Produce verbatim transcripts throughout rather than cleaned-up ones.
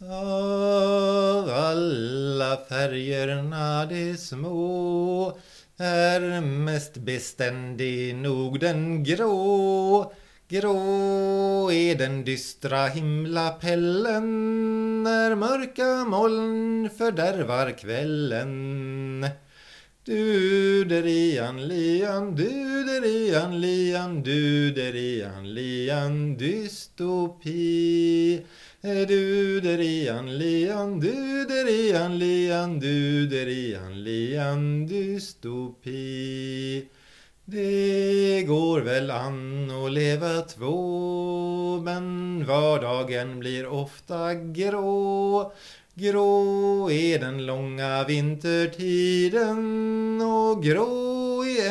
Av alla färgerna de små är mest beständig nog den grå. Grå är den dystra himlapellen när mörka moln fördärvar kvällen. Du-derian lian, du-derian lian, du-derian lian dystopi. Du-derian lian, du-derian lian, du-derian lian dystopi. Det går väl an att leva två, men vardagen blir ofta grå. Grå är den långa vintertiden och grå är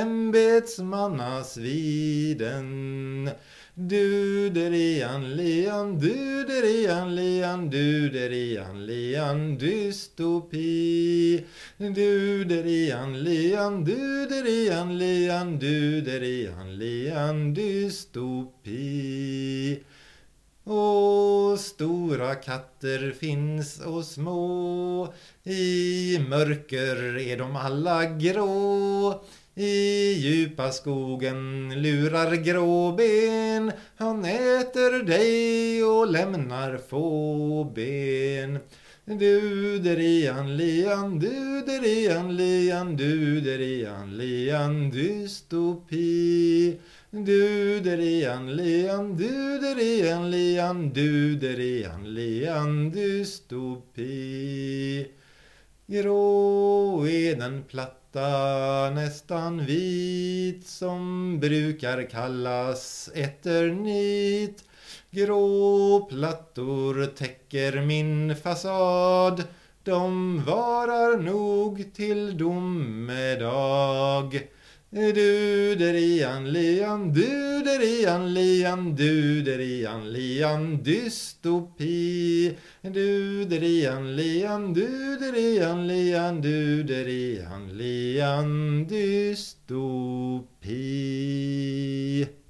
ämbetsmannasviden. Du-derian lian, du-derian lian, du-derian lian dystopi. Du-derian lian, du-derian lian, du-derian lian dystopi. Och stora katter finns och små, i mörker är de alla grå. I djupa skogen lurar gråben, han äter dig och lämnar få ben. Du-derian lian, du-derian lian, du-derian lian dystopi. Du-derian lian, du-derian lian, du-derian lian dystopi. Grå är den platta nästan vit som brukar kallas eternit. Grå plattor täcker min fasad, de varar nog till domedag. Du-derian lian, du-derian lian, du-derian lian dystopi. Du-derian lian, du-derian lian, du-derian lian dystopi.